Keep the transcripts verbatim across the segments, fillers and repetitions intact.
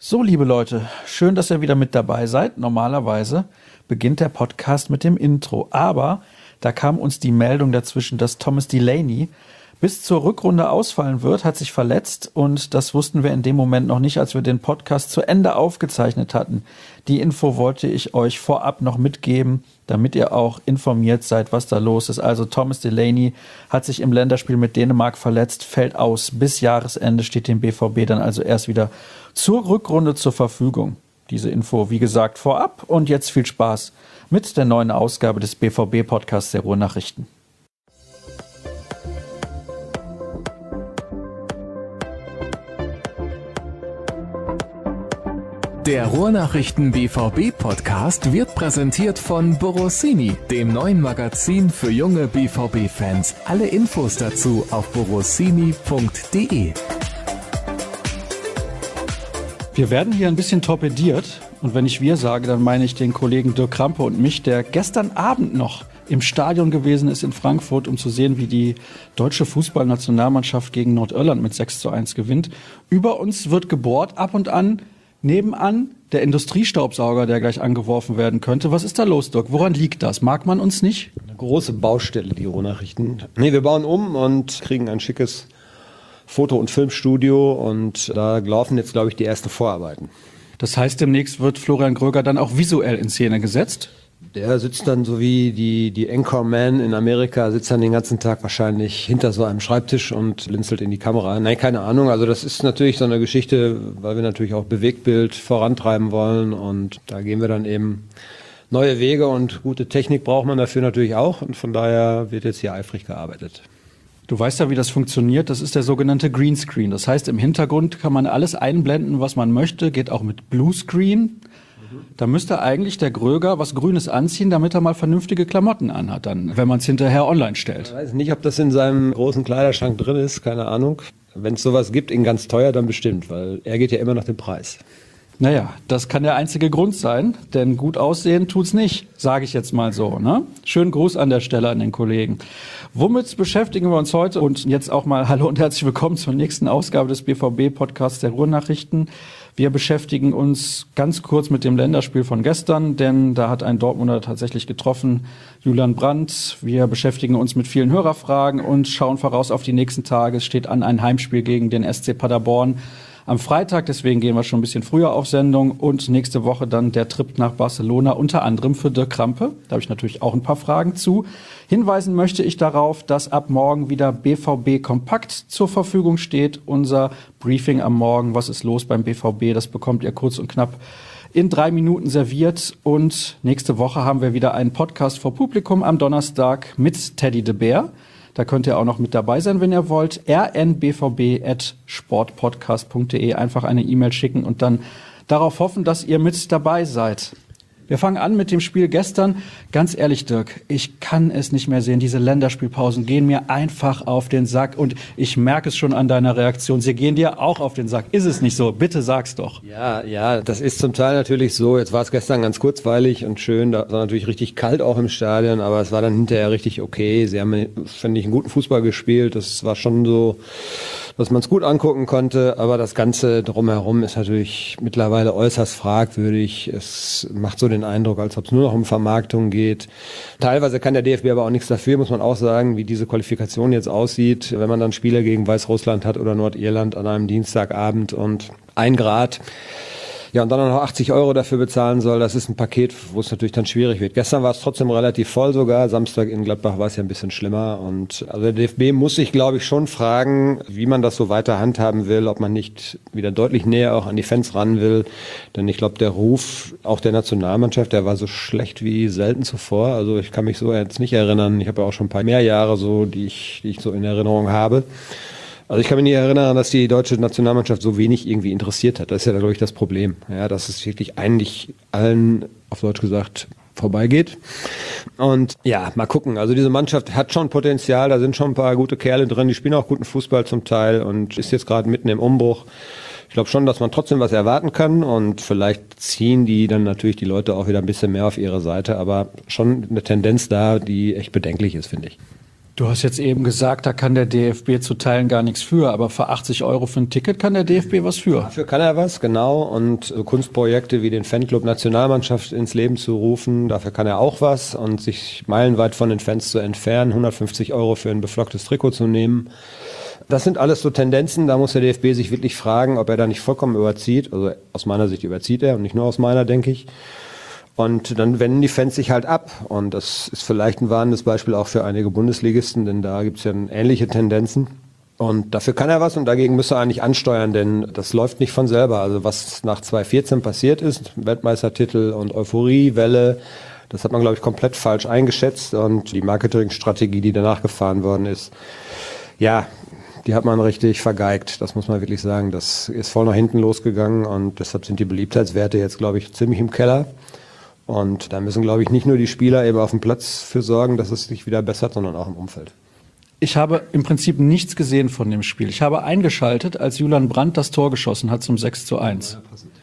So, liebe Leute, schön, dass ihr wieder mit dabei seid. Normalerweise beginnt der Podcast mit dem Intro, aber da kam uns die Meldung dazwischen, dass Thomas Delaney bis zur Rückrunde ausfallen wird, hat sich verletzt und das wussten wir in dem Moment noch nicht, als wir den Podcast zu Ende aufgezeichnet hatten. Die Info wollte ich euch vorab noch mitgeben, damit ihr auch informiert seid, was da los ist. Also Thomas Delaney hat sich im Länderspiel mit Dänemark verletzt, fällt aus. Bis Jahresende steht dem B V B dann also erst wieder zur Rückrunde zur Verfügung. Diese Info, wie gesagt, vorab. Und jetzt viel Spaß mit der neuen Ausgabe des B V B-Podcasts der Ruhrnachrichten. Der Ruhrnachrichten B V B-Podcast wird präsentiert von Borossini, dem neuen Magazin für junge B V B-Fans. Alle Infos dazu auf borossini punkt de. Wir werden hier ein bisschen torpediert und wenn ich wir sage, dann meine ich den Kollegen Dirk Krampe und mich, der gestern Abend noch im Stadion gewesen ist in Frankfurt, um zu sehen, wie die deutsche Fußballnationalmannschaft gegen Nordirland mit sechs zu eins gewinnt. Über uns wird gebohrt, ab und an. Nebenan der Industriestaubsauger, der gleich angeworfen werden könnte. Was ist da los, Dirk? Woran liegt das? Mag man uns nicht? Eine große Baustelle, die Ruhrnachrichten. Nee, wir bauen um und kriegen ein schickes Foto- und Filmstudio und da laufen jetzt, glaube ich, die ersten Vorarbeiten. Das heißt, demnächst wird Florian Gröger dann auch visuell in Szene gesetzt? Der sitzt dann so wie die, die Anchorman in Amerika, sitzt dann den ganzen Tag wahrscheinlich hinter so einem Schreibtisch und blinzelt in die Kamera. Nein, keine Ahnung. Also das ist natürlich so eine Geschichte, weil wir natürlich auch Bewegtbild vorantreiben wollen und da gehen wir dann eben neue Wege und gute Technik braucht man dafür natürlich auch und von daher wird jetzt hier eifrig gearbeitet. Du weißt ja, wie das funktioniert. Das ist der sogenannte Greenscreen. Das heißt, im Hintergrund kann man alles einblenden, was man möchte. Geht auch mit Bluescreen. Da müsste eigentlich der Gröger was Grünes anziehen, damit er mal vernünftige Klamotten anhat, dann, wenn man es hinterher online stellt. Ich weiß nicht, ob das in seinem großen Kleiderschrank drin ist, keine Ahnung. Wenn es sowas gibt, in ganz teuer, dann bestimmt, weil er geht ja immer nach dem Preis. Naja, das kann der einzige Grund sein, denn gut aussehen tut's nicht, sage ich jetzt mal so. Ne? Schönen Gruß an der Stelle an den Kollegen. Womit beschäftigen wir uns heute? Und jetzt auch mal hallo und herzlich willkommen zur nächsten Ausgabe des B V B-Podcasts der Ruhrnachrichten. Wir beschäftigen uns ganz kurz mit dem Länderspiel von gestern, denn da hat ein Dortmunder tatsächlich getroffen, Julian Brandt. Wir beschäftigen uns mit vielen Hörerfragen und schauen voraus auf die nächsten Tage. Es steht an ein Heimspiel gegen den S C Paderborn am Freitag, deswegen gehen wir schon ein bisschen früher auf Sendung und nächste Woche dann der Trip nach Barcelona, unter anderem für Dirk Krampe. Da habe ich natürlich auch ein paar Fragen zu. Hinweisen möchte ich darauf, dass ab morgen wieder B V B Kompakt zur Verfügung steht. Unser Briefing am Morgen, was ist los beim B V B, das bekommt ihr kurz und knapp in drei Minuten serviert. Und nächste Woche haben wir wieder einen Podcast vor Publikum am Donnerstag mit Teddy de Beer. Da könnt ihr auch noch mit dabei sein, wenn ihr wollt. r n b v b at sportpodcast punkt de. Einfach eine E-Mail schicken und dann darauf hoffen, dass ihr mit dabei seid. Wir fangen an mit dem Spiel gestern. Ganz ehrlich, Dirk, ich kann es nicht mehr sehen. Diese Länderspielpausen gehen mir einfach auf den Sack. Und ich merke es schon an deiner Reaktion. Sie gehen dir auch auf den Sack. Ist es nicht so? Bitte sag's doch. Ja, ja, das ist zum Teil natürlich so. Jetzt war es gestern ganz kurzweilig und schön. Da war natürlich richtig kalt auch im Stadion, aber es war dann hinterher richtig okay. Sie haben, finde ich, einen guten Fußball gespielt. Das war schon so, dass man es gut angucken konnte. Aber das Ganze drumherum ist natürlich mittlerweile äußerst fragwürdig. Es macht so den Eindruck, als ob es nur noch um Vermarktung geht. Teilweise kann der D F B aber auch nichts dafür, muss man auch sagen, wie diese Qualifikation jetzt aussieht. Wenn man dann Spiele gegen Weißrussland hat oder Nordirland an einem Dienstagabend und ein Grad, ja, und dann noch achtzig Euro dafür bezahlen soll, das ist ein Paket, wo es natürlich dann schwierig wird. Gestern war es trotzdem relativ voll sogar, Samstag in Gladbach war es ja ein bisschen schlimmer und also der D F B muss sich, glaube ich, schon fragen, wie man das so weiter handhaben will, ob man nicht wieder deutlich näher auch an die Fans ran will, denn ich glaube, der Ruf auch der Nationalmannschaft, der war so schlecht wie selten zuvor, also ich kann mich so jetzt nicht erinnern, ich habe ja auch schon ein paar mehr Jahre so, die ich, die ich so in Erinnerung habe. Also ich kann mich nicht erinnern, dass die deutsche Nationalmannschaft so wenig irgendwie interessiert hat. Das ist ja, glaube ich, das Problem. Ja, dass es wirklich eigentlich allen, auf Deutsch gesagt, vorbeigeht. Und ja, mal gucken. Also diese Mannschaft hat schon Potenzial. Da sind schon ein paar gute Kerle drin. Die spielen auch guten Fußball zum Teil und ist jetzt gerade mitten im Umbruch. Ich glaube schon, dass man trotzdem was erwarten kann und vielleicht ziehen die dann natürlich die Leute auch wieder ein bisschen mehr auf ihre Seite. Aber schon eine Tendenz da, die echt bedenklich ist, finde ich. Du hast jetzt eben gesagt, da kann der D F B zu Teilen gar nichts für, aber für achtzig Euro für ein Ticket kann der D F B was für. Dafür kann er was, genau. Und so Kunstprojekte wie den Fanclub Nationalmannschaft ins Leben zu rufen, dafür kann er auch was. Und sich meilenweit von den Fans zu entfernen, hundertfünfzig Euro für ein beflocktes Trikot zu nehmen. Das sind alles so Tendenzen, da muss der D F B sich wirklich fragen, ob er da nicht vollkommen überzieht. Also aus meiner Sicht überzieht er und nicht nur aus meiner, denke ich. Und dann wenden die Fans sich halt ab. Und das ist vielleicht ein warnendes Beispiel auch für einige Bundesligisten, denn da gibt es ja ähnliche Tendenzen. Und dafür kann er was und dagegen müsste er eigentlich ansteuern, denn das läuft nicht von selber. Also was nach zwanzig vierzehn passiert ist, Weltmeistertitel und Euphoriewelle, das hat man, glaube ich, komplett falsch eingeschätzt. Und die Marketingstrategie, die danach gefahren worden ist, ja, die hat man richtig vergeigt. Das muss man wirklich sagen. Das ist voll nach hinten losgegangen und deshalb sind die Beliebtheitswerte jetzt, glaube ich, ziemlich im Keller. Und da müssen, glaube ich, nicht nur die Spieler eben auf dem Platz für sorgen, dass es sich wieder bessert, sondern auch im Umfeld. Ich habe im Prinzip nichts gesehen von dem Spiel. Ich habe eingeschaltet, als Julian Brandt das Tor geschossen hat zum sechs zu eins.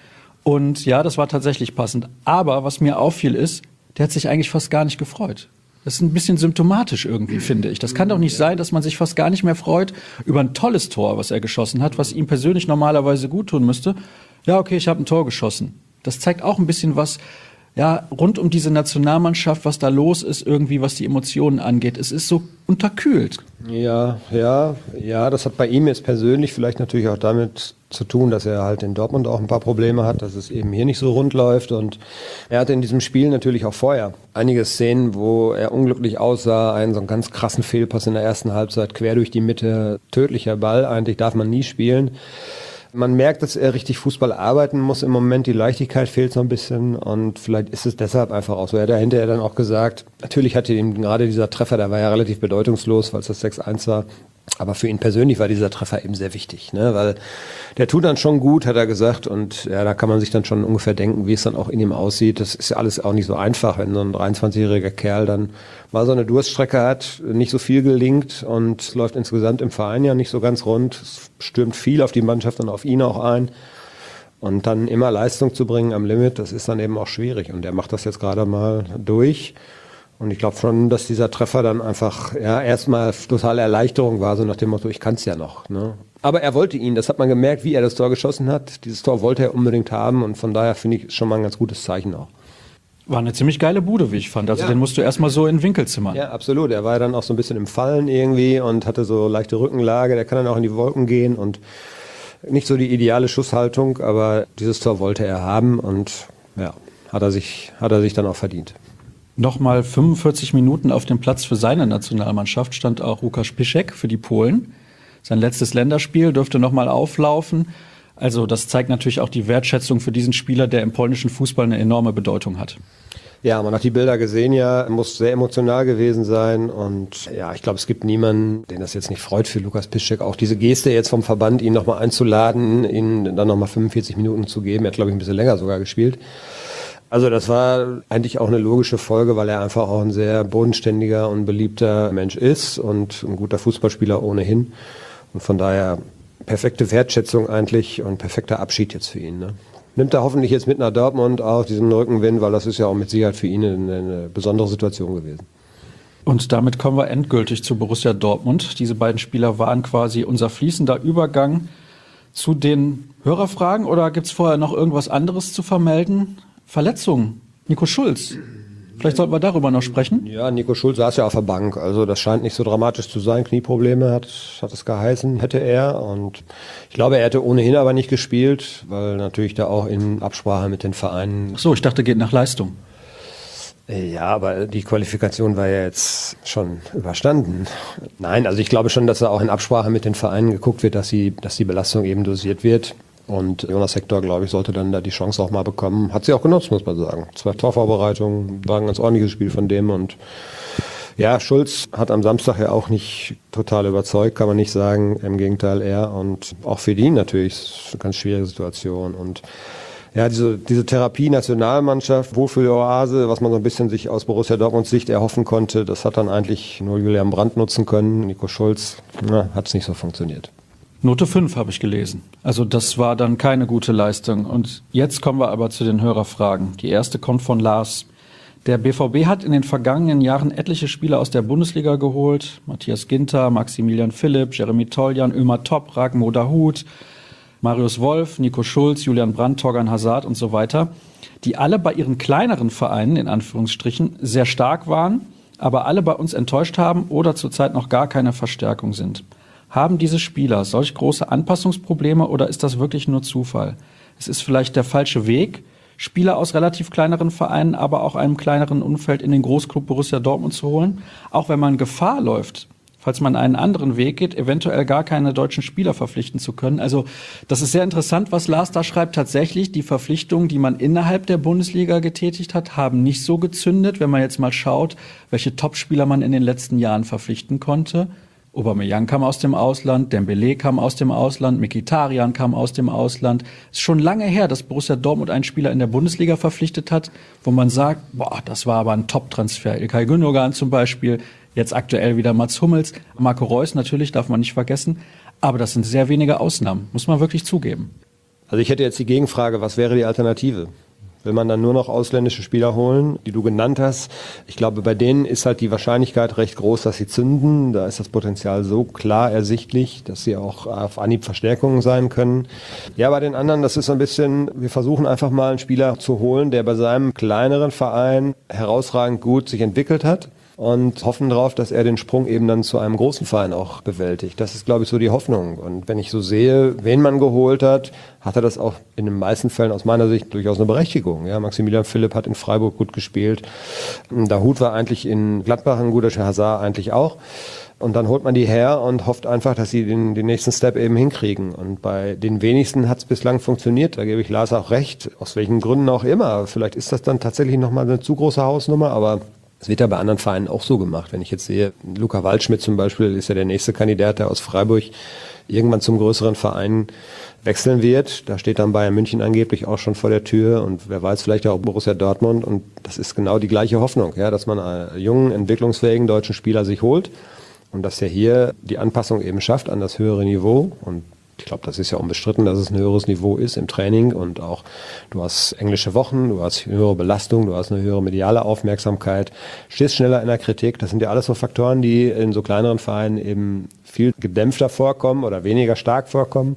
Und ja, das war tatsächlich passend. Aber was mir auffiel ist, der hat sich eigentlich fast gar nicht gefreut. Das ist ein bisschen symptomatisch irgendwie, finde ich. Das kann doch nicht sein, dass man sich fast gar nicht mehr freut über ein tolles Tor, was er geschossen hat, was ihm persönlich normalerweise gut tun müsste. Ja, okay, ich habe ein Tor geschossen. Das zeigt auch ein bisschen was, ja, rund um diese Nationalmannschaft, was da los ist, irgendwie, was die Emotionen angeht. Es ist so unterkühlt. Ja, ja, ja, das hat bei ihm jetzt persönlich vielleicht natürlich auch damit zu tun, dass er halt in Dortmund auch ein paar Probleme hat, dass es eben hier nicht so rund läuft. Und er hatte in diesem Spiel natürlich auch vorher einige Szenen, wo er unglücklich aussah, einen so einen ganz krassen Fehlpass in der ersten Halbzeit, quer durch die Mitte, tödlicher Ball, eigentlich darf man nie spielen. Man merkt, dass er richtig Fußball arbeiten muss im Moment. Die Leichtigkeit fehlt so ein bisschen und vielleicht ist es deshalb einfach auch so. Er hat ja hinterher dann auch gesagt, natürlich hatte ihm gerade dieser Treffer, der war ja relativ bedeutungslos, weil es das sechs eins war. Aber für ihn persönlich war dieser Treffer eben sehr wichtig, ne? Weil der tut dann schon gut, hat er gesagt. Und ja, da kann man sich dann schon ungefähr denken, wie es dann auch in ihm aussieht. Das ist ja alles auch nicht so einfach, wenn so ein dreiundzwanzigjähriger Kerl dann mal so eine Durststrecke hat, nicht so viel gelingt und läuft insgesamt im Verein ja nicht so ganz rund. Es stürmt viel auf die Mannschaft und auf ihn auch ein. Und dann immer Leistung zu bringen am Limit, das ist dann eben auch schwierig. Und er macht das jetzt gerade mal durch. Und ich glaube schon, dass dieser Treffer dann einfach ja erstmal totale Erleichterung war, so nach dem Motto, ich kann's ja noch. Ne? Aber er wollte ihn, das hat man gemerkt, wie er das Tor geschossen hat. Dieses Tor wollte er unbedingt haben und von daher finde ich es schon mal ein ganz gutes Zeichen auch. War eine ziemlich geile Bude, wie ich fand. Also ja. Den musst du erstmal so in den Winkel zimmern. Ja, absolut. Er war ja dann auch so ein bisschen im Fallen irgendwie und hatte so leichte Rückenlage. Der kann dann auch in die Wolken gehen und nicht so die ideale Schusshaltung, aber dieses Tor wollte er haben und ja, hat er sich, hat er sich dann auch verdient. Nochmal fünfundvierzig Minuten auf dem Platz für seine Nationalmannschaft stand auch Łukasz Piszczek für die Polen. Sein letztes Länderspiel dürfte nochmal auflaufen. Also das zeigt natürlich auch die Wertschätzung für diesen Spieler, der im polnischen Fußball eine enorme Bedeutung hat. Ja, man hat die Bilder gesehen, ja, muss sehr emotional gewesen sein und ja, ich glaube, es gibt niemanden, den das jetzt nicht freut für Łukasz Piszczek. Auch diese Geste jetzt vom Verband, ihn nochmal einzuladen, ihn dann nochmal fünfundvierzig Minuten zu geben. Er hat, glaube ich, ein bisschen länger sogar gespielt. Also das war eigentlich auch eine logische Folge, weil er einfach auch ein sehr bodenständiger und beliebter Mensch ist und ein guter Fußballspieler ohnehin. Und von daher perfekte Wertschätzung eigentlich und perfekter Abschied jetzt für ihn. Ne? Nimmt er hoffentlich jetzt mit nach Dortmund auch diesen Rückenwind, weil das ist ja auch mit Sicherheit für ihn eine, eine besondere Situation gewesen. Und damit kommen wir endgültig zu Borussia Dortmund. Diese beiden Spieler waren quasi unser fließender Übergang zu den Hörerfragen. Oder gibt es vorher noch irgendwas anderes zu vermelden? Verletzungen. Nico Schulz. Vielleicht sollten wir darüber noch sprechen. Ja, Nico Schulz saß ja auf der Bank. Also das scheint nicht so dramatisch zu sein. Knieprobleme hat, hat es geheißen, hätte er. Und ich glaube, er hätte ohnehin aber nicht gespielt, weil natürlich da auch in Absprache mit den Vereinen... Ach so, ich dachte, geht nach Leistung. Ja, aber die Qualifikation war ja jetzt schon überstanden. Nein, also ich glaube schon, dass da auch in Absprache mit den Vereinen geguckt wird, dass, sie, dass die Belastung eben dosiert wird. Und Jonas Hector, glaube ich, sollte dann da die Chance auch mal bekommen. Hat sie auch genutzt, muss man sagen. Zwei Torvorbereitungen, war ein ganz ordentliches Spiel von dem. Und ja, Schulz hat am Samstag ja auch nicht total überzeugt, kann man nicht sagen. Im Gegenteil, er. Und auch für ihn natürlich ist eine ganz schwierige Situation. Und ja, diese, diese Therapie-Nationalmannschaft, Wohlfühl-Oase, was man so ein bisschen sich aus Borussia Dortmunds Sicht erhoffen konnte, das hat dann eigentlich nur Julian Brandt nutzen können. Nico Schulz, na, hat es nicht so funktioniert. Note fünf habe ich gelesen. Also das war dann keine gute Leistung. Und jetzt kommen wir aber zu den Hörerfragen. Die erste kommt von Lars. Der B V B hat in den vergangenen Jahren etliche Spieler aus der Bundesliga geholt. Matthias Ginter, Maximilian Philipp, Jeremy Toljan, Ömer Toprak, Mo Dahut, Marius Wolf, Nico Schulz, Julian Brandt, Torgan Hazard und so weiter, die alle bei ihren kleineren Vereinen, in Anführungsstrichen, sehr stark waren, aber alle bei uns enttäuscht haben oder zurzeit noch gar keine Verstärkung sind. Haben diese Spieler solch große Anpassungsprobleme oder ist das wirklich nur Zufall? Es ist vielleicht der falsche Weg, Spieler aus relativ kleineren Vereinen, aber auch einem kleineren Umfeld in den Großklub Borussia Dortmund zu holen, auch wenn man Gefahr läuft, falls man einen anderen Weg geht, eventuell gar keine deutschen Spieler verpflichten zu können. Also das ist sehr interessant, was Lars da schreibt. Tatsächlich, die Verpflichtungen, die man innerhalb der Bundesliga getätigt hat, haben nicht so gezündet, wenn man jetzt mal schaut, welche Topspieler man in den letzten Jahren verpflichten konnte. Aubameyang kam aus dem Ausland, Dembélé kam aus dem Ausland, Mkhitaryan kam aus dem Ausland. Es ist schon lange her, dass Borussia Dortmund einen Spieler in der Bundesliga verpflichtet hat, wo man sagt, boah, das war aber ein Top-Transfer. İlkay Gündogan zum Beispiel, jetzt aktuell wieder Mats Hummels, Marco Reus natürlich, darf man nicht vergessen. Aber das sind sehr wenige Ausnahmen, muss man wirklich zugeben. Also ich hätte jetzt die Gegenfrage, was wäre die Alternative? Will man dann nur noch ausländische Spieler holen, die du genannt hast? Ich glaube, bei denen ist halt die Wahrscheinlichkeit recht groß, dass sie zünden. Da ist das Potenzial so klar ersichtlich, dass sie auch auf Anhieb Verstärkungen sein können. Ja, bei den anderen, das ist so ein bisschen, wir versuchen einfach mal einen Spieler zu holen, der bei seinem kleineren Verein herausragend gut sich entwickelt hat. Und hoffen darauf, dass er den Sprung eben dann zu einem großen Verein auch bewältigt. Das ist, glaube ich, so die Hoffnung. Und wenn ich so sehe, wen man geholt hat, hat er das auch in den meisten Fällen aus meiner Sicht durchaus eine Berechtigung. Ja, Maximilian Philipp hat in Freiburg gut gespielt. Dahut war eigentlich in Gladbach ein guter, Hazard eigentlich auch. Und dann holt man die her und hofft einfach, dass sie den, den nächsten Step eben hinkriegen. Und bei den wenigsten hat es bislang funktioniert. Da gebe ich Lars auch recht. Aus welchen Gründen auch immer. Vielleicht ist das dann tatsächlich nochmal eine zu große Hausnummer, aber es wird ja bei anderen Vereinen auch so gemacht. Wenn ich jetzt sehe, Luca Waldschmidt zum Beispiel ist ja der nächste Kandidat, der aus Freiburg irgendwann zum größeren Verein wechseln wird. Da steht dann Bayern München angeblich auch schon vor der Tür und wer weiß, vielleicht auch Borussia Dortmund. Und das ist genau die gleiche Hoffnung, ja, dass man einen jungen, entwicklungsfähigen deutschen Spieler sich holt und dass er hier die Anpassung eben schafft an das höhere Niveau. Und ich glaube, das ist ja unbestritten, dass es ein höheres Niveau ist im Training und auch du hast englische Wochen, du hast höhere Belastung, du hast eine höhere mediale Aufmerksamkeit, stehst schneller in der Kritik. Das sind ja alles so Faktoren, die in so kleineren Vereinen eben viel gedämpfter vorkommen oder weniger stark vorkommen.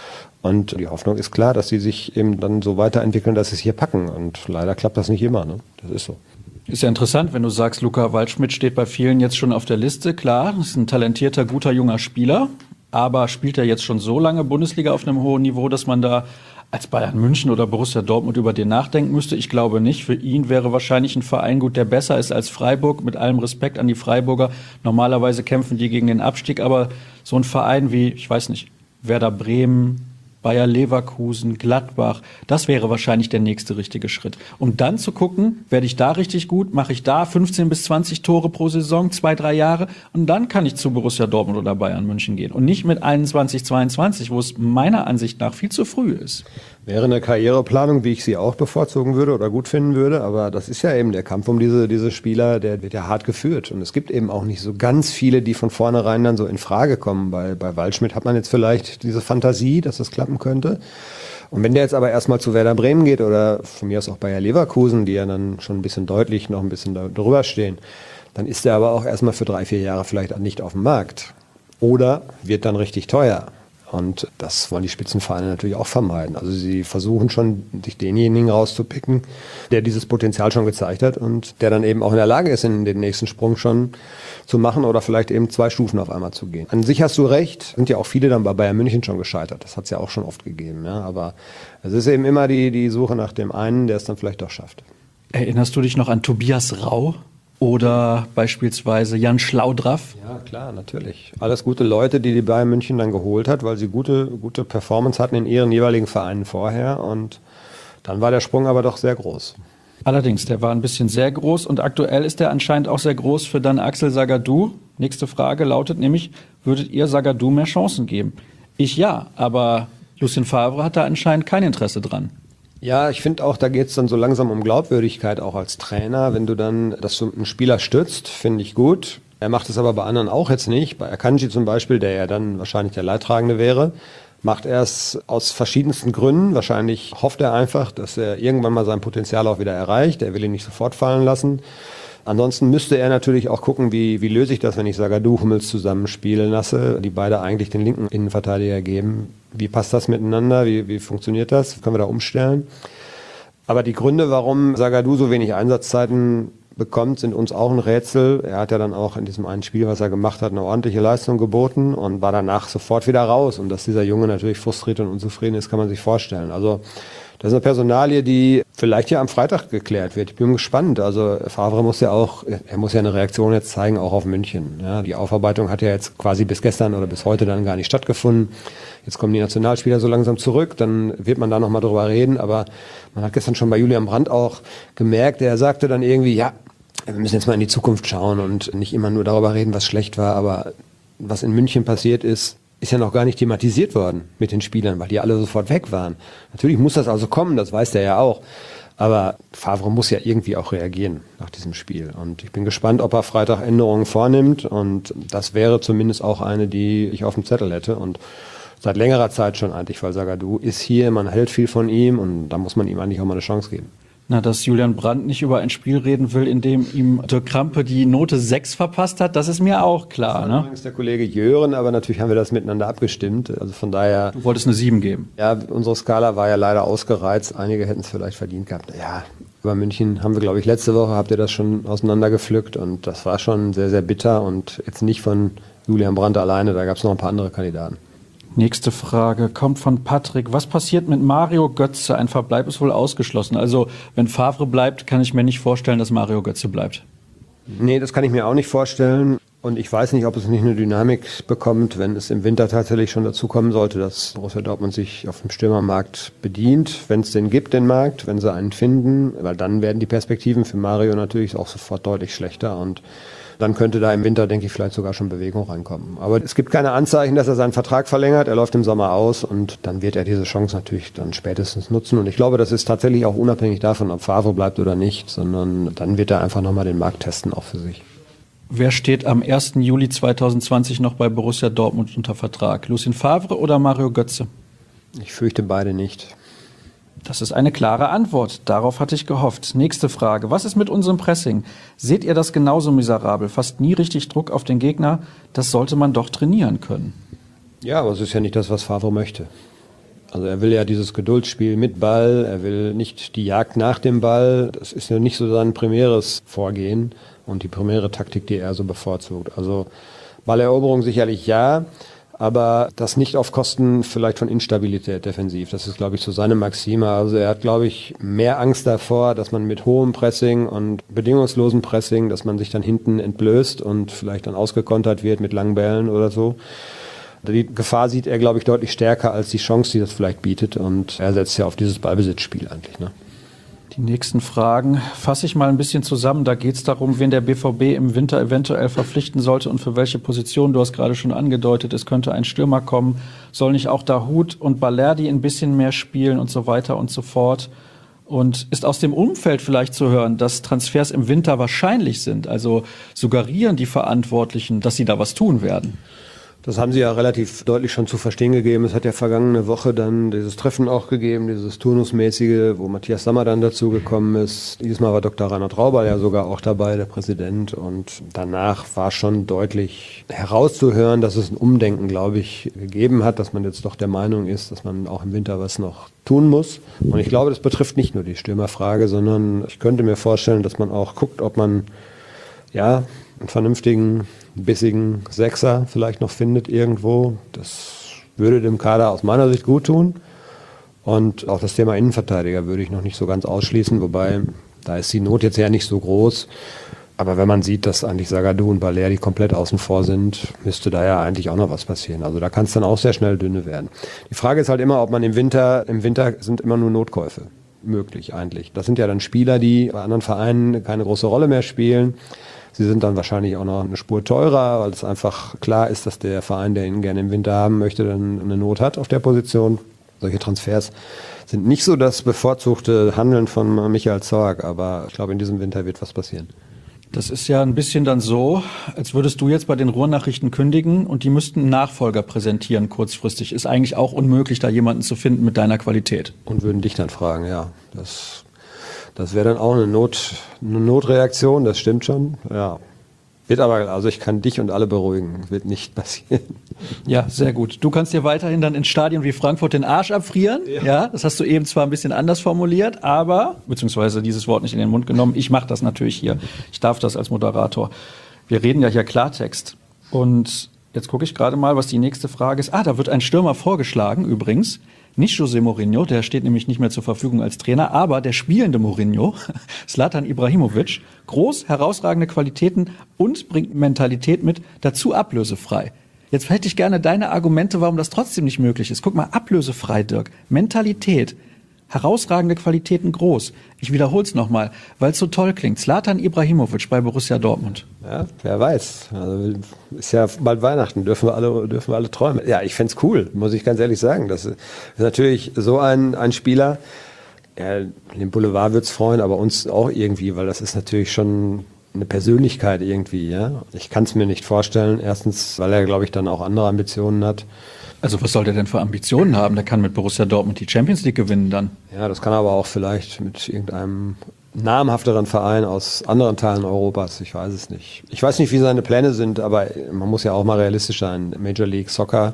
Und die Hoffnung ist klar, dass sie sich eben dann so weiterentwickeln, dass sie es hier packen. Und leider klappt das nicht immer, ne? Das ist so. Ist ja interessant, wenn du sagst, Luca Waldschmidt steht bei vielen jetzt schon auf der Liste. Klar, ist ein talentierter, guter, junger Spieler. Aber spielt er jetzt schon so lange Bundesliga auf einem hohen Niveau, dass man da als Bayern München oder Borussia Dortmund über den nachdenken müsste? Ich glaube nicht. Für ihn wäre wahrscheinlich ein Verein gut, der besser ist als Freiburg. Mit allem Respekt an die Freiburger. Normalerweise kämpfen die gegen den Abstieg. Aber so ein Verein wie, ich weiß nicht, Werder Bremen, Bayer Leverkusen, Gladbach, das wäre wahrscheinlich der nächste richtige Schritt. Um dann zu gucken, werde ich da richtig gut, mache ich da fünfzehn bis zwanzig Tore pro Saison, zwei, drei Jahre und dann kann ich zu Borussia Dortmund oder Bayern München gehen. Und nicht mit einundzwanzig, zweiundzwanzig, wo es meiner Ansicht nach viel zu früh ist. Wäre eine Karriereplanung, wie ich sie auch bevorzugen würde oder gut finden würde, aber das ist ja eben der Kampf um diese, diese Spieler, der wird ja hart geführt und es gibt eben auch nicht so ganz viele, die von vornherein dann so in Frage kommen. Bei, bei Waldschmidt hat man jetzt vielleicht diese Fantasie, dass das klappen könnte. Und wenn der jetzt aber erstmal zu Werder Bremen geht oder von mir aus auch Bayer Leverkusen, die ja dann schon ein bisschen deutlich noch ein bisschen da drüber stehen, dann ist der aber auch erstmal für drei, vier Jahre vielleicht nicht auf dem Markt. Oder wird dann richtig teuer. Und das wollen die Spitzenvereine natürlich auch vermeiden. Also sie versuchen schon, sich denjenigen rauszupicken, der dieses Potenzial schon gezeigt hat und der dann eben auch in der Lage ist, in den nächsten Sprung schon zu machen oder vielleicht eben zwei Stufen auf einmal zu gehen. An sich hast du recht, sind ja auch viele dann bei Bayern München schon gescheitert. Das hat es ja auch schon oft gegeben. Ja. Aber es ist eben immer die, die Suche nach dem einen, der es dann vielleicht doch schafft. Erinnerst du dich noch an Tobias Rau? Oder beispielsweise Jan Schlaudraff? Ja, klar, natürlich. Alles gute Leute, die die Bayern München dann geholt hat, weil sie gute, gute Performance hatten in ihren jeweiligen Vereinen vorher. Und dann war der Sprung aber doch sehr groß. Allerdings, der war ein bisschen sehr groß und aktuell ist der anscheinend auch sehr groß für dann Axel Sagadou. Nächste Frage lautet nämlich, würdet ihr Sagadou mehr Chancen geben? Ich ja, aber Lucien Favre hat da anscheinend kein Interesse dran. Ja, ich finde auch, da geht es dann so langsam um Glaubwürdigkeit auch als Trainer. Wenn du dann, dass du einen Spieler stützt, finde ich gut. Er macht es aber bei anderen auch jetzt nicht. Bei Akanji zum Beispiel, der ja dann wahrscheinlich der Leidtragende wäre, macht er es aus verschiedensten Gründen. Wahrscheinlich hofft er einfach, dass er irgendwann mal sein Potenzial auch wieder erreicht. Er will ihn nicht sofort fallen lassen. Ansonsten müsste er natürlich auch gucken, wie, wie löse ich das, wenn ich Zagadou, Hummels zusammenspielen lasse, die beide eigentlich den linken Innenverteidiger geben. Wie passt das miteinander? Wie, wie funktioniert das? Können wir da umstellen? Aber die Gründe, warum Zagadou so wenig Einsatzzeiten bekommt, sind uns auch ein Rätsel. Er hat ja dann auch in diesem einen Spiel, was er gemacht hat, eine ordentliche Leistung geboten und war danach sofort wieder raus. Und dass dieser Junge natürlich frustriert und unzufrieden ist, kann man sich vorstellen. Also das ist eine Personalie, die vielleicht ja am Freitag geklärt wird. Ich bin gespannt. Also Favre muss ja auch, er muss ja eine Reaktion jetzt zeigen, auch auf München. Ja, die Aufarbeitung hat ja jetzt quasi bis gestern oder bis heute dann gar nicht stattgefunden. Jetzt kommen die Nationalspieler so langsam zurück, dann wird man da nochmal drüber reden. Aber man hat gestern schon bei Julian Brandt auch gemerkt, er sagte dann irgendwie, ja, wir müssen jetzt mal in die Zukunft schauen und nicht immer nur darüber reden, was schlecht war. Aber was in München passiert ist, ist ja noch gar nicht thematisiert worden mit den Spielern, weil die alle sofort weg waren. Natürlich muss das also kommen, das weiß der ja auch. Aber Favre muss ja irgendwie auch reagieren nach diesem Spiel. Und ich bin gespannt, ob er Freitag Änderungen vornimmt. Und das wäre zumindest auch eine, die ich auf dem Zettel hätte. Und seit längerer Zeit schon eigentlich, weil Zagadou ist hier, man hält viel von ihm und da muss man ihm eigentlich auch mal eine Chance geben. Na, dass Julian Brandt nicht über ein Spiel reden will, in dem ihm Dirk Krampe die Note sechs verpasst hat, das ist mir auch klar. Das ne? Übrigens der Kollege Jören, aber natürlich haben wir das miteinander abgestimmt. Also von daher. Du wolltest eine sieben geben. Ja, unsere Skala war ja leider ausgereizt. Einige hätten es vielleicht verdient gehabt. Ja, über München haben wir, glaube ich, letzte Woche, habt ihr das schon auseinandergepflückt und das war schon sehr, sehr bitter und jetzt nicht von Julian Brandt alleine, da gab es noch ein paar andere Kandidaten. Nächste Frage kommt von Patrick. Was passiert mit Mario Götze? Ein Verbleib ist wohl ausgeschlossen. Also wenn Favre bleibt, kann ich mir nicht vorstellen, dass Mario Götze bleibt. Nee, das kann ich mir auch nicht vorstellen. Und ich weiß nicht, ob es nicht eine Dynamik bekommt, wenn es im Winter tatsächlich schon dazu kommen sollte, dass Borussia Dortmund sich auf dem Stürmermarkt bedient. Wenn es den gibt, den Markt, wenn sie einen finden, weil dann werden die Perspektiven für Mario natürlich auch sofort deutlich schlechter und dann könnte da im Winter, denke ich, vielleicht sogar schon Bewegung reinkommen. Aber es gibt keine Anzeichen, dass er seinen Vertrag verlängert. Er läuft im Sommer aus und dann wird er diese Chance natürlich dann spätestens nutzen. Und ich glaube, das ist tatsächlich auch unabhängig davon, ob Favre bleibt oder nicht, sondern dann wird er einfach nochmal den Markt testen, auch für sich. Wer steht am ersten Juli zweitausendzwanzig noch bei Borussia Dortmund unter Vertrag? Lucien Favre oder Mario Götze? Ich fürchte beide nicht. Das ist eine klare Antwort. Darauf hatte ich gehofft. Nächste Frage. Was ist mit unserem Pressing? Seht ihr das genauso miserabel? Fast nie richtig Druck auf den Gegner. Das sollte man doch trainieren können. Ja, aber es ist ja nicht das, was Favre möchte. Also er will ja dieses Geduldsspiel mit Ball. Er will nicht die Jagd nach dem Ball. Das ist ja nicht so sein primäres Vorgehen und die primäre Taktik, die er so bevorzugt. Also Balleroberung sicherlich ja. Aber das nicht auf Kosten vielleicht von Instabilität defensiv. Das ist, glaube ich, so seine Maxime. Also er hat, glaube ich, mehr Angst davor, dass man mit hohem Pressing und bedingungslosem Pressing, dass man sich dann hinten entblößt und vielleicht dann ausgekontert wird mit langen Bällen oder so. Die Gefahr sieht er, glaube ich, deutlich stärker als die Chance, die das vielleicht bietet. Und er setzt ja auf dieses Ballbesitzspiel eigentlich, ne? Die nächsten Fragen fasse ich mal ein bisschen zusammen. Da geht es darum, wen der B V B im Winter eventuell verpflichten sollte und für welche Position. Du hast gerade schon angedeutet, es könnte ein Stürmer kommen. Soll nicht auch Dahoud und Balerdi ein bisschen mehr spielen und so weiter und so fort? Und ist aus dem Umfeld vielleicht zu hören, dass Transfers im Winter wahrscheinlich sind? Also suggerieren die Verantwortlichen, dass sie da was tun werden? Das haben sie ja relativ deutlich schon zu verstehen gegeben. Es hat ja vergangene Woche dann dieses Treffen auch gegeben, dieses Turnusmäßige, wo Matthias Sammer dann dazu gekommen ist. Dieses Mal war Doktor Rainer Traubal ja sogar auch dabei, der Präsident. Und danach war schon deutlich herauszuhören, dass es ein Umdenken, glaube ich, gegeben hat, dass man jetzt doch der Meinung ist, dass man auch im Winter was noch tun muss. Und ich glaube, das betrifft nicht nur die Stürmerfrage, sondern ich könnte mir vorstellen, dass man auch guckt, ob man ja einen vernünftigen, bissigen Sechser vielleicht noch findet irgendwo. Das würde dem Kader aus meiner Sicht gut tun. Und auch das Thema Innenverteidiger würde ich noch nicht so ganz ausschließen, wobei da ist die Not jetzt ja nicht so groß. Aber wenn man sieht, dass eigentlich Zagadou und Balerdi komplett außen vor sind, müsste da ja eigentlich auch noch was passieren. Also da kann es dann auch sehr schnell dünne werden. Die Frage ist halt immer, ob man im Winter, im Winter sind immer nur Notkäufe möglich eigentlich. Das sind ja dann Spieler, die bei anderen Vereinen keine große Rolle mehr spielen. Sie sind dann wahrscheinlich auch noch eine Spur teurer, weil es einfach klar ist, dass der Verein, der ihn gerne im Winter haben möchte, dann eine Not hat auf der Position. Solche Transfers sind nicht so das bevorzugte Handeln von Michael Zorc, aber ich glaube, in diesem Winter wird was passieren. Das ist ja ein bisschen dann so, als würdest du jetzt bei den Ruhrnachrichten kündigen und die müssten einen Nachfolger präsentieren kurzfristig. Ist eigentlich auch unmöglich, da jemanden zu finden mit deiner Qualität. Und würden dich dann fragen, ja. Das, das wäre dann auch eine, Not, eine Notreaktion, das stimmt schon, ja. Wird aber, also ich kann dich und alle beruhigen, wird nicht passieren. Ja, sehr gut. Du kannst dir weiterhin dann in Stadien wie Frankfurt den Arsch abfrieren. Ja. ja, das hast du eben zwar ein bisschen anders formuliert, aber, beziehungsweise dieses Wort nicht in den Mund genommen, ich mache das natürlich hier. Ich darf das als Moderator. Wir reden ja hier Klartext. Und jetzt gucke ich gerade mal, was die nächste Frage ist. Ah, da wird ein Stürmer vorgeschlagen übrigens. Nicht José Mourinho, der steht nämlich nicht mehr zur Verfügung als Trainer, aber der spielende Mourinho, Zlatan Ibrahimovic, groß, herausragende Qualitäten und bringt Mentalität mit, dazu ablösefrei. Jetzt hätte ich gerne deine Argumente, warum das trotzdem nicht möglich ist. Guck mal, ablösefrei, Dirk, Mentalität, herausragende Qualitäten groß. Ich wiederhole es nochmal, weil es so toll klingt. Zlatan Ibrahimovic bei Borussia Dortmund. Ja, wer weiß. Also ist ja bald Weihnachten, dürfen wir alle, dürfen wir alle träumen. Ja, ich fänd's cool, muss ich ganz ehrlich sagen. Das ist natürlich so ein, ein Spieler, ja, den Boulevard wird's freuen, aber uns auch irgendwie, weil das ist natürlich schon eine Persönlichkeit irgendwie. Ja, ich kann es mir nicht vorstellen. Erstens, weil er, glaube ich, dann auch andere Ambitionen hat. Also was soll der denn für Ambitionen haben? Der kann mit Borussia Dortmund die Champions League gewinnen dann. Ja, das kann aber auch vielleicht mit irgendeinem namhafteren Verein aus anderen Teilen Europas. Ich weiß es nicht. Ich weiß nicht, wie seine Pläne sind, aber man muss ja auch mal realistisch sein. Major League Soccer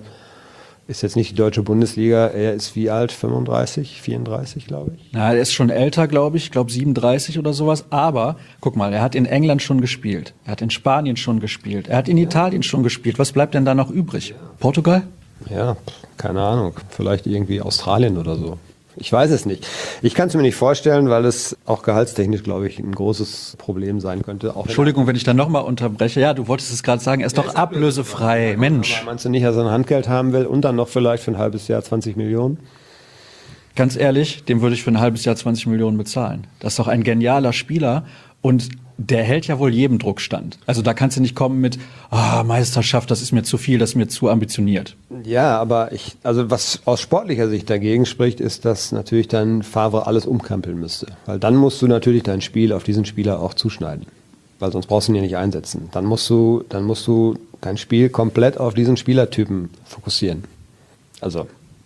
ist jetzt nicht die deutsche Bundesliga. Er ist wie alt? fünfunddreißig, vierunddreißig, glaube ich. Na, er ist schon älter, glaube ich. Ich glaube siebenunddreißig oder sowas. Aber, guck mal, er hat in England schon gespielt. Er hat in Spanien schon gespielt. Er hat in Italien schon gespielt. Was bleibt denn da noch übrig? Portugal? Ja, keine Ahnung. Vielleicht irgendwie Australien oder so. Ich weiß es nicht. Ich kann es mir nicht vorstellen, weil es auch gehaltstechnisch, glaube ich, ein großes Problem sein könnte. Auch Entschuldigung, wenn ich dann nochmal unterbreche. Ja, du wolltest es gerade sagen, er ist ja, doch ist ablösefrei. ablösefrei. Mensch. Aber meinst du nicht, dass er ein Handgeld haben will und dann noch vielleicht für ein halbes Jahr zwanzig Millionen? Ganz ehrlich, dem würde ich für ein halbes Jahr zwanzig Millionen bezahlen. Das ist doch ein genialer Spieler und der hält ja wohl jedem Druck stand. Also da kannst du nicht kommen mit, ah, Meisterschaft, das ist mir zu viel, das ist mir zu ambitioniert. Ja, aber ich, also was aus sportlicher Sicht dagegen spricht, ist, dass natürlich dann Favre alles umkrempeln müsste. Weil dann musst du natürlich dein Spiel auf diesen Spieler auch zuschneiden. Weil sonst brauchst du ihn ja nicht einsetzen. Dann musst du, dann musst du dein Spiel komplett auf diesen Spielertypen fokussieren. Also,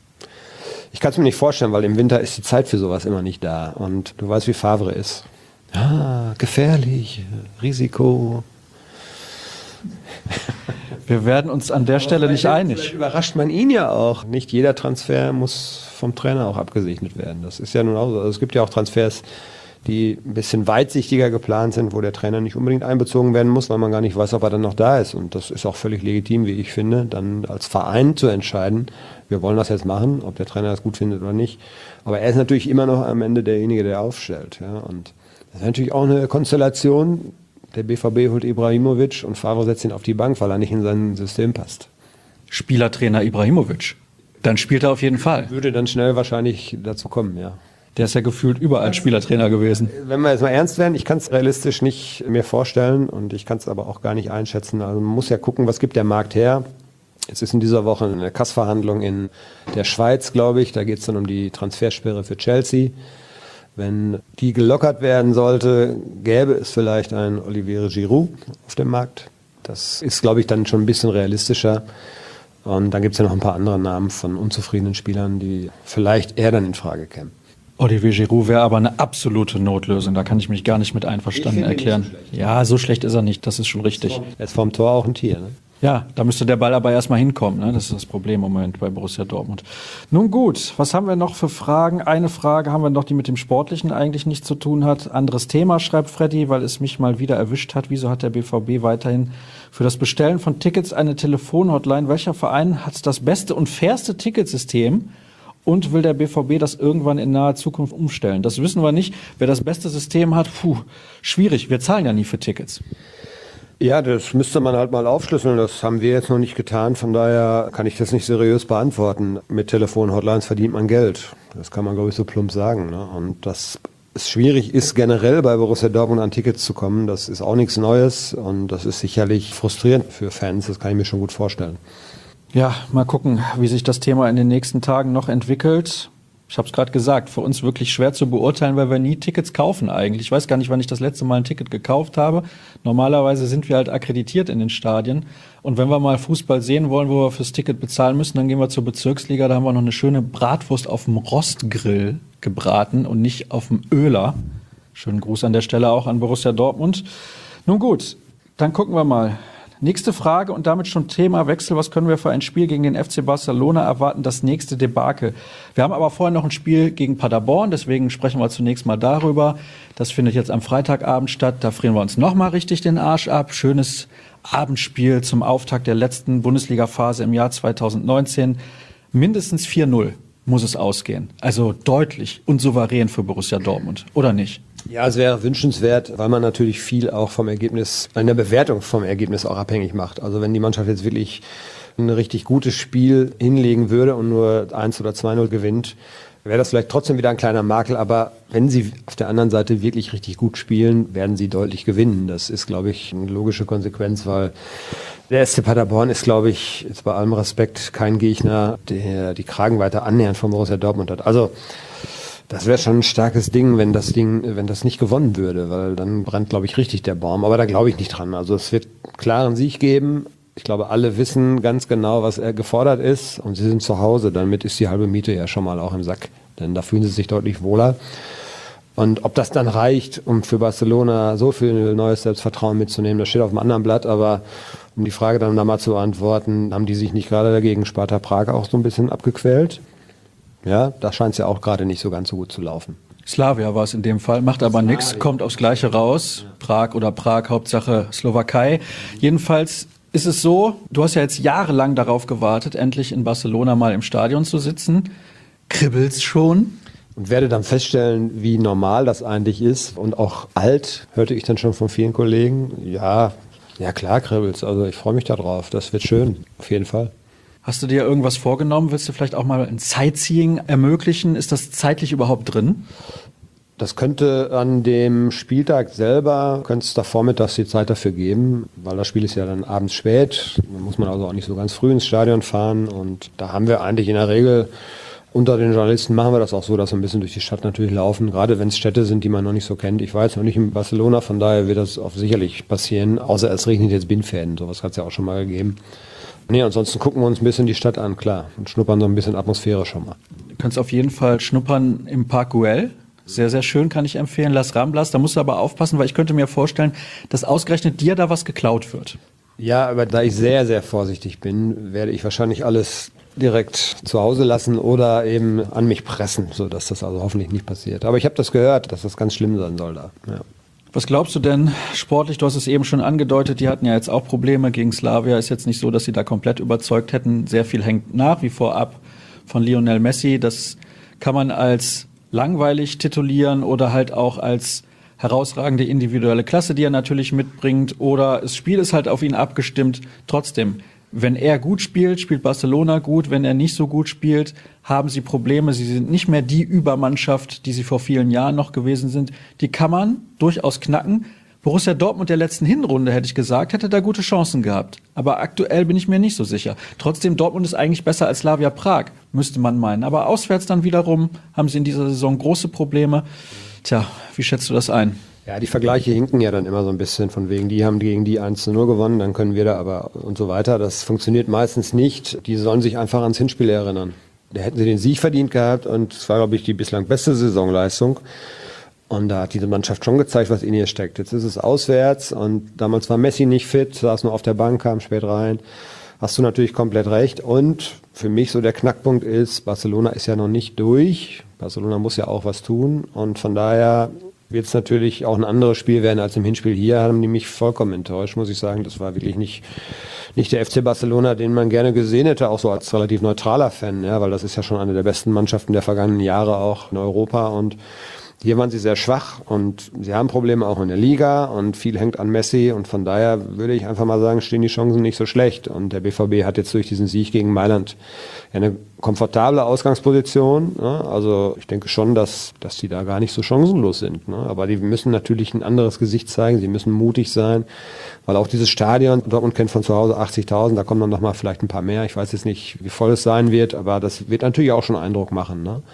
ich kann es mir nicht vorstellen, weil im Winter ist die Zeit für sowas immer nicht da. Und du weißt, wie Favre ist. Ah, gefährlich, Risiko. Wir werden uns an der Stelle nicht einig. Vielleicht überrascht man ihn ja auch. Nicht jeder Transfer muss vom Trainer auch abgesegnet werden. Das ist ja nun auch so. Also es gibt ja auch Transfers, die ein bisschen weitsichtiger geplant sind, wo der Trainer nicht unbedingt einbezogen werden muss, weil man gar nicht weiß, ob er dann noch da ist. Und das ist auch völlig legitim, wie ich finde, dann als Verein zu entscheiden, wir wollen das jetzt machen, ob der Trainer das gut findet oder nicht. Aber er ist natürlich immer noch am Ende derjenige, der aufstellt. Ja, und das ist natürlich auch eine Konstellation. Der B V B holt Ibrahimovic und Favre setzt ihn auf die Bank, weil er nicht in sein System passt. Spielertrainer Ibrahimovic. Dann spielt er auf jeden Fall. Würde dann schnell wahrscheinlich dazu kommen, ja. Der ist ja gefühlt überall Spielertrainer gewesen. Wenn wir jetzt mal ernst werden, ich kann es realistisch nicht mir vorstellen und ich kann es aber auch gar nicht einschätzen. Also man muss ja gucken, was gibt der Markt her. Jetzt ist in dieser Woche eine K A S-Verhandlung in der Schweiz, glaube ich. Da geht es dann um die Transfersperre für Chelsea. Wenn die gelockert werden sollte, gäbe es vielleicht einen Olivier Giroud auf dem Markt. Das ist, glaube ich, dann schon ein bisschen realistischer. Und dann gibt es ja noch ein paar andere Namen von unzufriedenen Spielern, die vielleicht eher dann in Frage kämen. Olivier Giroud wäre aber eine absolute Notlösung. Da kann ich mich gar nicht mit einverstanden erklären. So ja, so schlecht ist er nicht. Das ist schon richtig. Er ist vorm Tor auch ein Tier, ne? Ja, da müsste der Ball aber erstmal hinkommen. Ne? Das ist das Problem im Moment bei Borussia Dortmund. Nun gut, was haben wir noch für Fragen? Eine Frage haben wir noch, die mit dem Sportlichen eigentlich nichts zu tun hat. Anderes Thema, schreibt Freddy, weil es mich mal wieder erwischt hat. Wieso hat der B V B weiterhin für das Bestellen von Tickets eine Telefonhotline? Welcher Verein hat das beste und fairste Ticketsystem? Und will der B V B das irgendwann in naher Zukunft umstellen? Das wissen wir nicht. Wer das beste System hat, puh, schwierig. Wir zahlen ja nie für Tickets. Ja, das müsste man halt mal aufschlüsseln. Das haben wir jetzt noch nicht getan. Von daher kann ich das nicht seriös beantworten. Mit Telefon-Hotlines verdient man Geld. Das kann man, glaube ich, so plump sagen. Ne? Und dass es schwierig ist, generell bei Borussia Dortmund an Tickets zu kommen, das ist auch nichts Neues. Und das ist sicherlich frustrierend für Fans. Das kann ich mir schon gut vorstellen. Ja, mal gucken, wie sich das Thema in den nächsten Tagen noch entwickelt. Ich habe es gerade gesagt, für uns wirklich schwer zu beurteilen, weil wir nie Tickets kaufen eigentlich. Ich weiß gar nicht, wann ich das letzte Mal ein Ticket gekauft habe. Normalerweise sind wir halt akkreditiert in den Stadien. Und wenn wir mal Fußball sehen wollen, wo wir fürs Ticket bezahlen müssen, dann gehen wir zur Bezirksliga. Da haben wir noch eine schöne Bratwurst auf dem Rostgrill gebraten und nicht auf dem Öler. Schönen Gruß an der Stelle auch an Borussia Dortmund. Nun gut, dann gucken wir mal. Nächste Frage und damit schon Themawechsel. Was können wir für ein Spiel gegen den F C Barcelona erwarten? Das nächste Debakel. Wir haben aber vorher noch ein Spiel gegen Paderborn, deswegen sprechen wir zunächst mal darüber. Das findet jetzt am Freitagabend statt. Da frieren wir uns nochmal richtig den Arsch ab. Schönes Abendspiel zum Auftakt der letzten Bundesliga-Phase im Jahr zweitausendneunzehn. Mindestens vier null muss es ausgehen. Also deutlich und souverän für Borussia Dortmund, oder nicht? Ja, es wäre wünschenswert, weil man natürlich viel auch vom Ergebnis, in der Bewertung vom Ergebnis auch abhängig macht. Also wenn die Mannschaft jetzt wirklich ein richtig gutes Spiel hinlegen würde und nur eins oder zwei null gewinnt, wäre das vielleicht trotzdem wieder ein kleiner Makel. Aber wenn sie auf der anderen Seite wirklich richtig gut spielen, werden sie deutlich gewinnen. Das ist, glaube ich, eine logische Konsequenz, weil der S C Paderborn ist, glaube ich, jetzt bei allem Respekt kein Gegner, der die Kragenweite annähernd von Borussia Dortmund hat. Also das wäre schon ein starkes Ding, wenn das Ding, wenn das nicht gewonnen würde, weil dann brennt, glaube ich, richtig der Baum. Aber da glaube ich nicht dran. Also es wird einen klaren Sieg geben. Ich glaube, alle wissen ganz genau, was er gefordert ist, und sie sind zu Hause. Damit ist die halbe Miete ja schon mal auch im Sack, denn da fühlen sie sich deutlich wohler. Und ob das dann reicht, um für Barcelona so viel neues Selbstvertrauen mitzunehmen, das steht auf einem anderen Blatt. Aber um die Frage dann da mal zu beantworten, haben die sich nicht gerade dagegen Sparta Prag auch so ein bisschen abgequält? Ja, da scheint es ja auch gerade nicht so ganz so gut zu laufen. Slavia war es in dem Fall, macht aber nichts, kommt aufs Gleiche raus. Prag oder Prag, Hauptsache Slowakei. Jedenfalls ist es so, du hast ja jetzt jahrelang darauf gewartet, endlich in Barcelona mal im Stadion zu sitzen. Kribbelt's schon? Und werde dann feststellen, wie normal das eigentlich ist. Und auch alt, hörte ich dann schon von vielen Kollegen. Ja, ja klar kribbelt's. Also ich freue mich da drauf. Das wird schön, auf jeden Fall. Hast du dir irgendwas vorgenommen? Willst du vielleicht auch mal ein Sightseeing ermöglichen? Ist das zeitlich überhaupt drin? Das könnte an dem Spieltag selber, könnte es da vormittags die Zeit dafür geben, weil das Spiel ist ja dann abends spät. Da muss man also auch nicht so ganz früh ins Stadion fahren. Und da haben wir eigentlich in der Regel, unter den Journalisten machen wir das auch so, dass wir ein bisschen durch die Stadt natürlich laufen, gerade wenn es Städte sind, die man noch nicht so kennt. Ich war jetzt noch nicht in Barcelona, von daher wird das auch sicherlich passieren, außer es regnet jetzt Bindfäden. Sowas hat es ja auch schon mal gegeben. Nee, ansonsten gucken wir uns ein bisschen die Stadt an, klar, und schnuppern so ein bisschen Atmosphäre schon mal. Du kannst auf jeden Fall schnuppern im Park Güell. Sehr, sehr schön, kann ich empfehlen. Las Ramblas, da musst du aber aufpassen, weil ich könnte mir vorstellen, dass ausgerechnet dir da was geklaut wird. Ja, aber da ich sehr, sehr vorsichtig bin, werde ich wahrscheinlich alles direkt zu Hause lassen oder eben an mich pressen, sodass das also hoffentlich nicht passiert. Aber ich habe das gehört, dass das ganz schlimm sein soll da. Ja. Was glaubst du denn sportlich? Du hast es eben schon angedeutet, die hatten ja jetzt auch Probleme gegen Slavia. Ist jetzt nicht so, dass sie da komplett überzeugt hätten. Sehr viel hängt nach wie vor ab von Lionel Messi. Das kann man als langweilig titulieren oder halt auch als herausragende individuelle Klasse, die er natürlich mitbringt. Oder das Spiel ist halt auf ihn abgestimmt. Trotzdem, wenn er gut spielt, spielt Barcelona gut. Wenn er nicht so gut spielt, haben sie Probleme. Sie sind nicht mehr die Übermannschaft, die sie vor vielen Jahren noch gewesen sind. Die kann man durchaus knacken. Borussia Dortmund der letzten Hinrunde, hätte ich gesagt, hätte da gute Chancen gehabt. Aber aktuell bin ich mir nicht so sicher. Trotzdem, Dortmund ist eigentlich besser als Slavia Prag, müsste man meinen. Aber auswärts dann wiederum haben sie in dieser Saison große Probleme. Tja, wie schätzt du das ein? Ja, die Vergleiche hinken ja dann immer so ein bisschen von wegen, die haben gegen die eins zu null gewonnen, dann können wir da aber und so weiter. Das funktioniert meistens nicht. Die sollen sich einfach ans Hinspiel erinnern. Da hätten sie den Sieg verdient gehabt und es war, glaube ich, die bislang beste Saisonleistung. Und da hat diese Mannschaft schon gezeigt, was in ihr steckt. Jetzt ist es auswärts und damals war Messi nicht fit, saß nur auf der Bank, kam spät rein. Hast du natürlich komplett recht. Und für mich so der Knackpunkt ist, Barcelona ist ja noch nicht durch. Barcelona muss ja auch was tun und von daher wird es natürlich auch ein anderes Spiel werden als im Hinspiel hier. Haben die mich vollkommen enttäuscht, muss ich sagen. Das war wirklich nicht, nicht der F C Barcelona, den man gerne gesehen hätte, auch so als relativ neutraler Fan, ja, weil das ist ja schon eine der besten Mannschaften der vergangenen Jahre auch in Europa und hier waren sie sehr schwach und sie haben Probleme auch in der Liga und viel hängt an Messi und von daher würde ich einfach mal sagen, stehen die Chancen nicht so schlecht und der B V B hat jetzt durch diesen Sieg gegen Mailand eine komfortable Ausgangsposition, ne? Also ich denke schon, dass, dass die da gar nicht so chancenlos sind, ne? Aber die müssen natürlich ein anderes Gesicht zeigen, sie müssen mutig sein, weil auch dieses Stadion, Dortmund kennt von zu Hause achtzigtausend, da kommen dann noch mal vielleicht ein paar mehr, ich weiß jetzt nicht, wie voll es sein wird, aber das wird natürlich auch schon Eindruck machen, ne?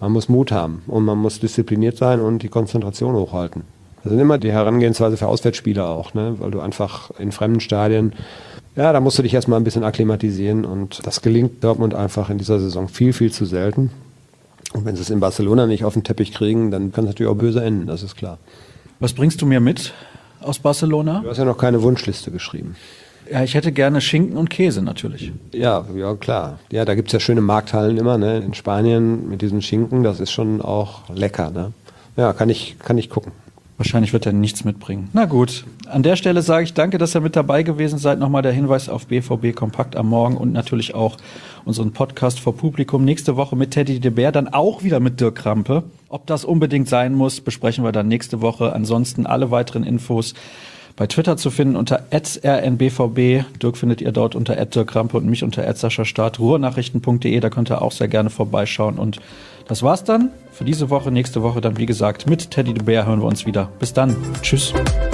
Man muss Mut haben und man muss diszipliniert sein und die Konzentration hochhalten. Das sind immer die Herangehensweise für Auswärtsspieler auch, ne? Weil du einfach in fremden Stadien, ja, da musst du dich erstmal ein bisschen akklimatisieren und das gelingt Dortmund einfach in dieser Saison viel, viel zu selten. Und wenn sie es in Barcelona nicht auf den Teppich kriegen, dann kann es natürlich auch böse enden, das ist klar. Was bringst du mir mit aus Barcelona? Du hast ja noch keine Wunschliste geschrieben. Ja, ich hätte gerne Schinken und Käse natürlich. Ja, ja klar. Ja, da gibt es ja schöne Markthallen immer, ne? In Spanien mit diesem Schinken, das ist schon auch lecker, ne? Ja, kann ich, kann ich gucken. Wahrscheinlich wird er nichts mitbringen. Na gut, an der Stelle sage ich danke, dass ihr mit dabei gewesen seid. Nochmal der Hinweis auf B V B Kompakt am Morgen und natürlich auch unseren Podcast vor Publikum. Nächste Woche mit Teddy de Bär, dann auch wieder mit Dirk Krampe. Ob das unbedingt sein muss, besprechen wir dann nächste Woche. Ansonsten alle weiteren Infos bei Twitter zu finden unter at r n b v b. Dirk findet ihr dort unter at dirk krampe und mich unter at sascha staat. ruhrnachrichten punkt de, da könnt ihr auch sehr gerne vorbeischauen. Und das war's dann für diese Woche. Nächste Woche dann, wie gesagt, mit Teddy de Bär hören wir uns wieder. Bis dann. Tschüss.